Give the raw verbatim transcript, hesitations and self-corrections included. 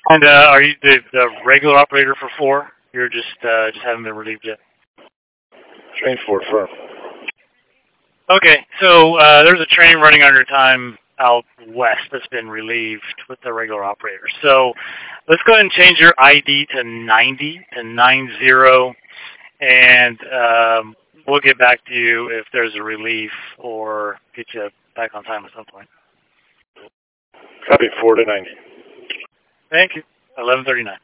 And uh, are you the, the regular operator for four? You're just uh, just haven't been relieved yet. Train four, firm. Okay, so uh, there's a train running under time out west that's been relieved with the regular operator. So let's go ahead and change your I D to ninety to nine zero, and um, we'll get back to you if there's a relief or get you back on time at some point. Copy, four to ninety. Thank you. eleven thirty-nine.